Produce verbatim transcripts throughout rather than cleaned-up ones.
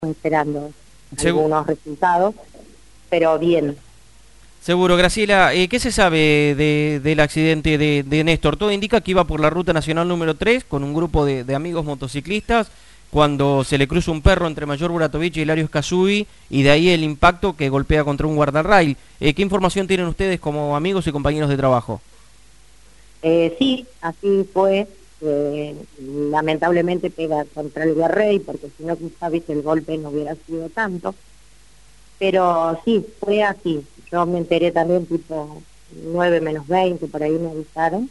esperando Segu- algunos resultados, pero bien. Seguro, Graciela, eh, ¿qué se sabe de, del accidente de, de Néstor? Todo indica que iba por la ruta nacional número tres con un grupo de, de amigos motociclistas cuando se le cruza un perro entre Mayor Buratovich y Hilario Escazui y de ahí el impacto que golpea contra un guardarrail. Eh, ¿qué información tienen ustedes como amigos y compañeros de trabajo? Eh, sí, así fue. Eh, lamentablemente pega contra el Guarrey, porque si no, quizá, viste, el golpe no hubiera sido tanto. Pero sí, fue así. Yo me enteré también tipo nueve menos veinte, por ahí me avisaron.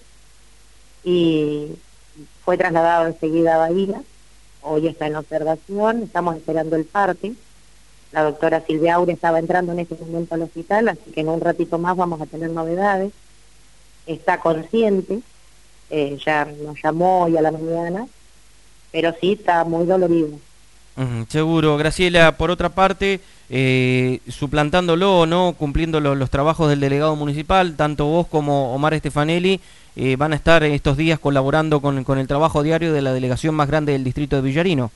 Y fue trasladado enseguida a Bahía. Hoy está en observación, estamos esperando el parte. La doctora Silvia Aure estaba entrando en este momento al hospital, así que en un ratito más vamos a tener novedades. Está consciente, eh, ya nos llamó hoy a la mañana, pero sí está muy dolorido. Ujú, seguro, Graciela, por otra parte, eh, suplantándolo, ¿no? Cumpliendo lo- los trabajos del delegado municipal, tanto vos como Omar Stefanelli eh, van a estar en estos días colaborando con, con el trabajo diario de la delegación más grande del distrito de Villarino.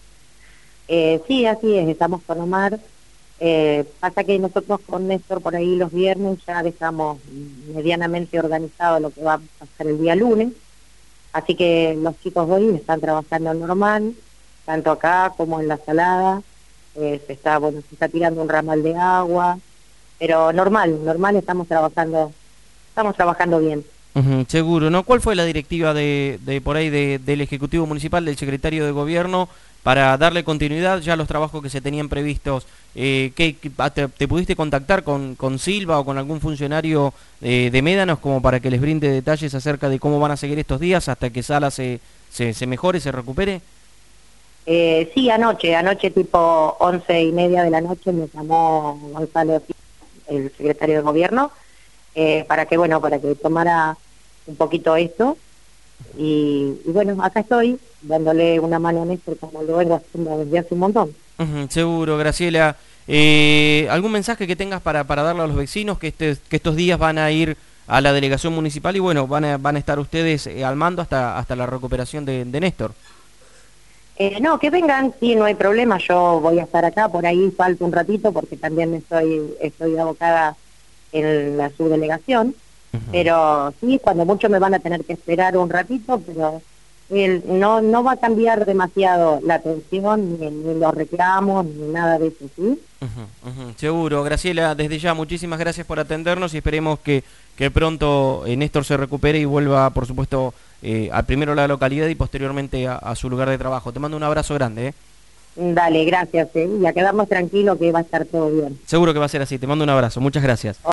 Eh, sí, así es, estamos con Omar. Eh, pasa que nosotros con Néstor por ahí los viernes ya dejamos medianamente organizado lo que va a pasar el día lunes, así que los chicos hoy están trabajando normal, tanto acá como en la salada. Eh, se está, bueno, se está tirando un ramal de agua, pero normal, normal estamos trabajando, estamos trabajando bien. Ujú, seguro, ¿no? ¿Cuál fue la directiva de, de por ahí de- del Ejecutivo Municipal, del Secretario de Gobierno, para darle continuidad ya a los trabajos que se tenían previstos? Eh, ¿qué- qué- ah, te, te pudiste contactar con, con Silva o con algún funcionario eh, de Médanos como para que les brinde detalles acerca de cómo van a seguir estos días hasta que Sala se, se, se mejore, se recupere? Eh, sí, anoche, anoche tipo once y media de la noche me llamó Gonzalo, el secretario de Gobierno, eh, para que, bueno, para que tomara un poquito esto. Y, y bueno, acá estoy dándole una mano a Néstor como lo vengo haciendo desde hace un montón. Ujú, seguro, Graciela. Eh, ¿algún mensaje que tengas para, para darle a los vecinos que, este, que estos días van a ir a la delegación municipal y bueno, van a, van a estar ustedes eh, al mando hasta, hasta la recuperación de, de Néstor? Eh, no, que vengan, sí, no hay problema, yo voy a estar acá, por ahí falta un ratito porque también estoy, estoy abocada en la subdelegación, Ujú, pero sí, cuando mucho me van a tener que esperar un ratito, pero el- no, no va a cambiar demasiado la atención, ni, ni los reclamos, ni nada de eso, ¿sí? ujú, ujú, seguro, Graciela, desde ya muchísimas gracias por atendernos y esperemos que, que pronto eh, Néstor se recupere y vuelva, por supuesto, eh, a primero a la localidad y posteriormente a, a su lugar de trabajo. Te mando un abrazo grande, ¿eh? Dale, gracias, ¿eh? Y a quedarnos tranquilos que va a estar todo bien. Seguro que va a ser así, te mando un abrazo, muchas gracias.